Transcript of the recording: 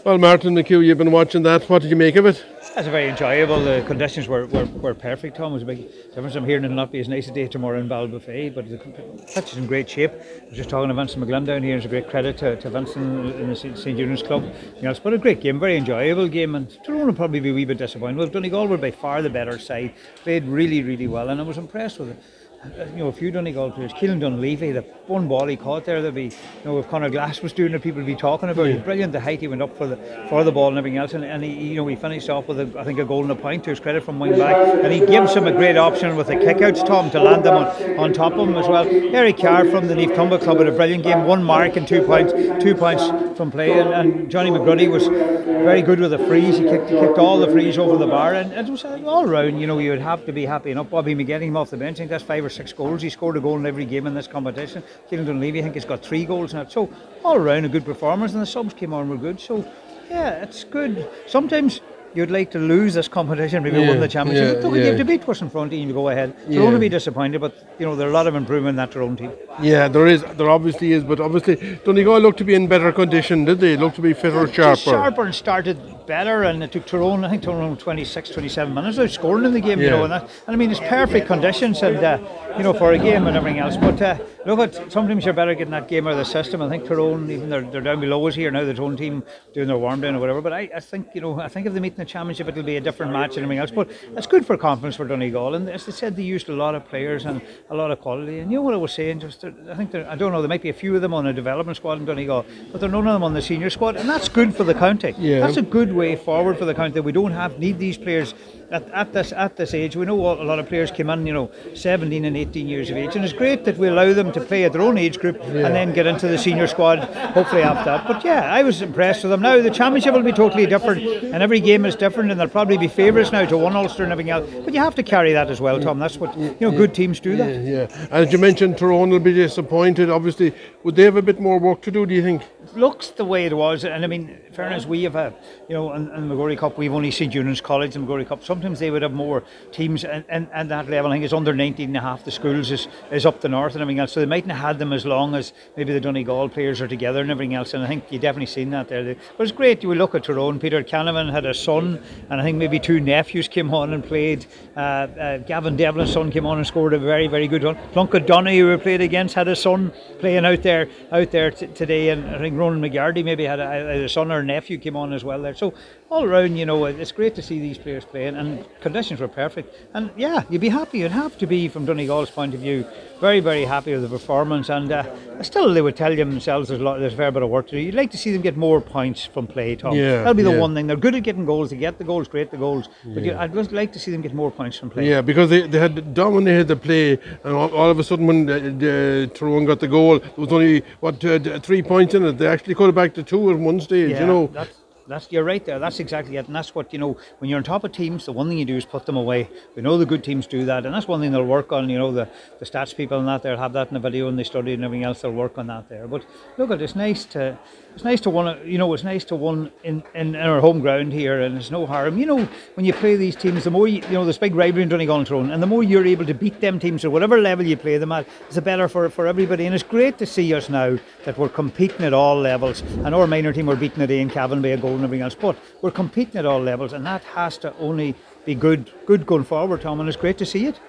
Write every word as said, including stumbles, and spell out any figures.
Well, Martin McHugh, you've been watching that. What did you make of it? That's very enjoyable. The conditions were, were, were perfect, Tom. It was a big difference. I'm hearing it'll not be as nice a day tomorrow in Ballbuffet, but the pitch is in great shape. I was just talking to Vincent McGlynn down here. It's a great credit to, to Vincent in the Saint Eunice Club. You know, it's been a great game, very enjoyable game, and Tyrone will probably be a wee bit disappointed. Well, Donegal were by far the better side, played really, really well, and I was impressed with it. You know, a few Donegal players, Keelan Dunleavy, the one ball he caught there, there'd be, you know, if Conor Glass was doing it, people would be talking about it. Brilliant, the height he went up for the for the ball and everything else, and, and he, you know, he finished off with a, I think a goal and a point to his credit from wing back, and he gives him a great option with the kickouts, Tom, to land them on, on top of him as well. Eric Carr from the Neve Cumba Club had a brilliant game, one mark and two points, two points from play, and, and Johnny McGruddy was very good with the frees. He kicked, kicked all the frees over the bar, and it was all round. You know, you would have to be happy enough. Bobby McGetty him off the bench. I think that's five or six goals. He scored a goal in every game in this competition. Keelan Dunleavy, I think he's got three goals now. So all around a good performance, and the subs came on were good. So yeah, it's good. Sometimes you'd like to lose this competition, maybe yeah, win the championship. Yeah, Look, yeah. you have to beat what's in front of you and you go ahead. Yeah. Tyrone will be disappointed, but you know, there are a lot of improvement in that Tyrone team. Yeah, there is. There obviously is, but obviously Donegal looked to be in better condition, did they? Looked to be fitter, sharper. Sharper and started better, and it took Tyrone, I think Tyrone twenty-six, twenty-seven minutes of scoring in the game, Yeah. you know, and that, and I mean, it's perfect conditions, and uh, you know, for a game and everything else. But uh, look, at sometimes you're better getting that game out of the system. I think Tyrone, even they're, they're down below us here now, the Tyrone team doing their warm down or whatever. But I, I think, you know, I think if they meet in the championship, it'll be a different match and everything else. But it's good for confidence for Donegal, and as they said, they used a lot of players and a lot of quality. And you know what I was saying? Just uh, I think there, I don't know, there might be a few of them on a development squad in Donegal, but there are none of them on the senior squad, and that's good for the county. Yeah. That's a good way forward for the county. We don't have need these players at, at this at this age. We know a lot of players came in, you know, seventeen and eighteen years of age, and it's great that we allow them to play at their own age group Yeah. and then get into the senior squad hopefully after that. But yeah, I was impressed with them. Now the championship will be totally different, and every game is different, and there'll probably be favourites now to one Ulster and everything else. But you have to carry that as well, Tom. That's what, you know, good teams do that. Yeah, yeah. As you mentioned, Tyrone will be disappointed. Obviously, would they have a bit more work to do, do you think? Looks the way it was, and I mean, in fairness, we have a, you know, in, in the Magori Cup, we've only seen Juniors College and Magori Cup. Sometimes they would have more teams, and, and, and that level, I think it's under nineteen and a half. The schools is, is up the north and everything else, so they mightn't have had them as long as maybe the Donegal players are together and everything else. And I think you've definitely seen that there. But it's great. You look at Tyrone. Peter Canavan had a son, and I think maybe two nephews came on and played. Uh, uh, Gavin Devlin's son came on and scored a very, very good one. Plunket Donny, who we played against, had a son playing out there, out there t- today, and I think Ronan McGardy maybe had a, a son or a nephew came on as well there. So all around, you know, it's great to see these players playing, and conditions were perfect. And yeah, you'd be happy. You'd have to be, from Donegal's point of view, very, very happy with the performance. And uh, still, they would tell you themselves there's a, lot, there's a fair bit of work to do. You'd like to see them get more points from play, Tom. Yeah, That'll be the yeah. one thing. They're good at getting goals. They get the goals, great the goals. But you, I'd just like to see them get more points from play. Yeah, because they, they had dominated the play, and all, all of a sudden when the, the Tyrone got the goal, there was only what uh, d- three points in it. They actually cut it back to two at one stage. Yeah, you know. That's, that's you're right there. That's exactly it, and that's what, you know, when you're on top of teams, the one thing you do is put them away. We know the good teams do that, and that's one thing they'll work on. You know, the, the stats people and that they'll have that in the video, and they study and everything else. They'll work on that there. But look, it's nice to it's nice to win. You know, it's nice to win in, in, in our home ground here, and there's no harm. You know, when you play these teams, the more you, you know, there's big rivalry in Donegal and Tyrone, and the more you're able to beat them teams at whatever level you play them at, it's the better for for everybody. And it's great to see us now that we're competing at all levels. And our minor team were beating today in Cavan by a goal and everything else, but we're competing at all levels, and that has to only be good, good going forward, Tom. And it's great to see it.